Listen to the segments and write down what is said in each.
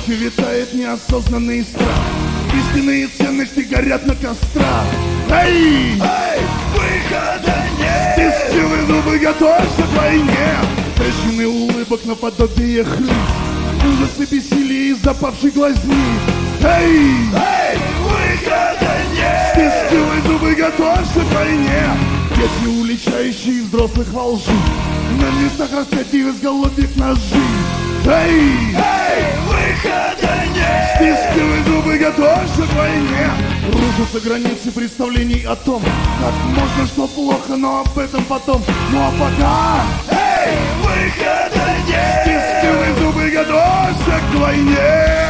воздухе витает неосознанный страх. Истинные ценности горят на кострах. Эй! Эй, выхода нет! Стискивай зубы, готовься к войне. Трещины улыбок наподобие хрипа, ужасы, бессилие и запавший глазниц. Эй! Эй, выхода нет! Стискивай зубы, готовься к войне. Дети, уличающие взрослых во лжи, на местах распятий изголовьев ножи. Эй! Эй, выхода нет! Стискивай зубы, готовься к войне. Рушатся границы представлений о том, как можно, что плохо, но об этом потом. Ну а пока... Эй, выхода нет! Стискивай зубы, готовься к войне.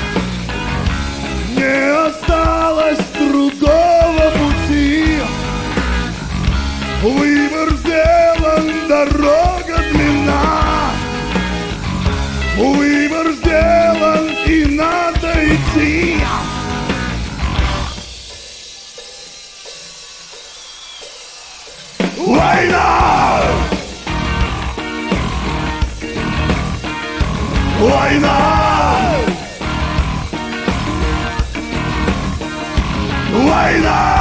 Не осталось другого пути. Выбор сделан, дорога длинна. Выбор сделан, и надо идти. Война! Война! Война!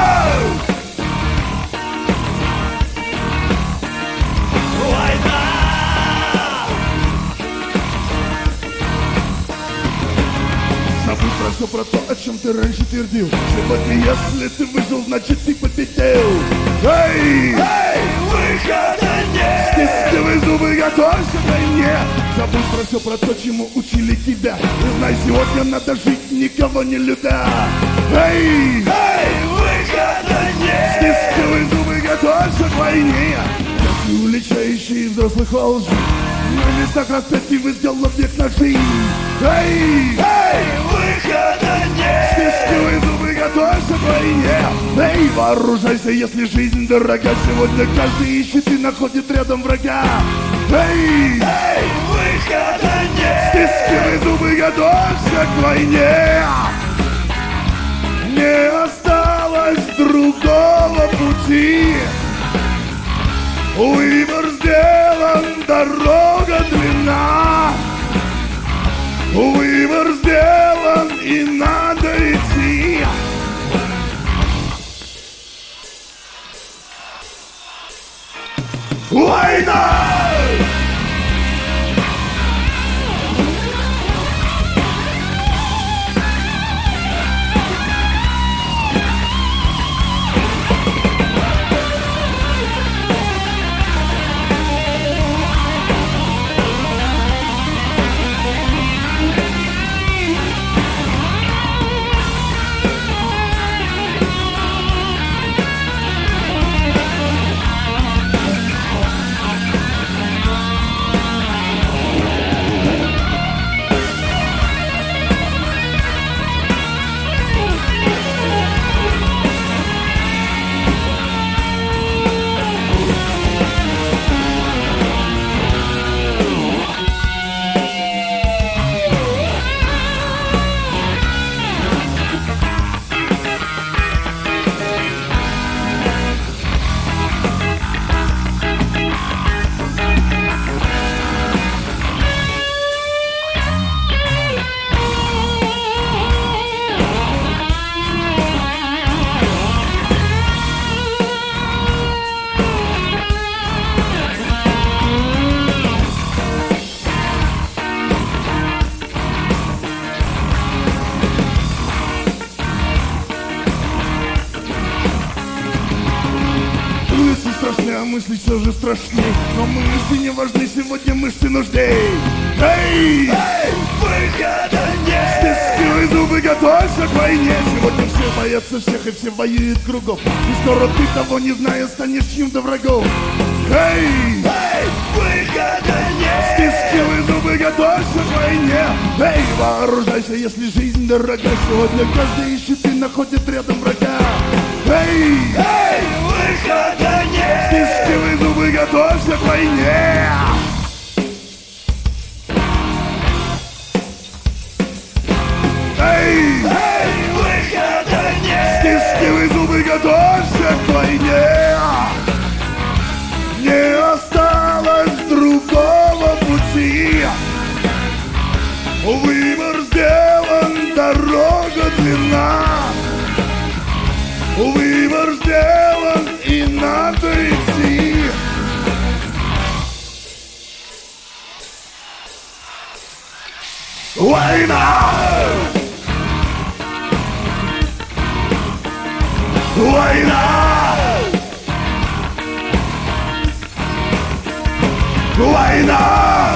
Забудь про все про то, о чем ты раньше твердил. Сегодня, если ты выжил, значит ты победил. Эй! Эй, выхода нет! Стискивай зубы, готовься к войне. Забудь про все про то, чему учили тебя. И знай, сегодня надо жить, никого не любя. Эй! Эй, выхода нет! Стискивай зубы, готовься к войне. Дети, уличающие взрослых во лжи, на местах распятий в изголовьях ножей. Эй! Эй, выхода нет! Стискивай зубы, готовься к войне. Эй, вооружайся, если жизнь дорога. Сегодня каждый ищет и находит рядом врага. Эй! Эй, выхода нет! Стискивай зубы, готовься к войне. Не осталось другого пути. Выбор сделан, дорога длинна. Выбор сделан, и надо идти. Война! А мысли все же страшней. Но мышцы не важны, сегодня мышцы нужней. Эй! Эй, выхода нет! Стискивай зубы, готовься к войне. Сегодня все боятся всех и все воюют кругом. И скоро ты, того не зная, станешь чьим-то врагом. Эй! Эй, выхода нет! Стискивай зубы, готовься к войне. Эй, вооружайся, если жизнь дорога. Сегодня каждый ищет и находит рядом врага. Эй! Эй, выхода нет! Стискивай зубы, готовься к войне. Эй! Эй, выхода нет! Стискивай зубы, готовься к войне. Не осталось другого пути. Выбор сделан. надо идти. Война! Война! Война!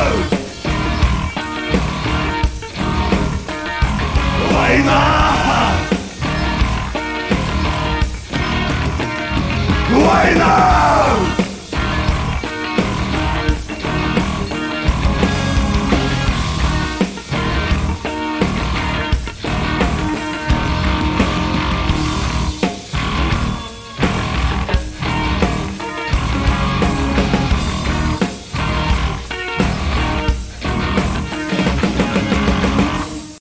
Война! Война!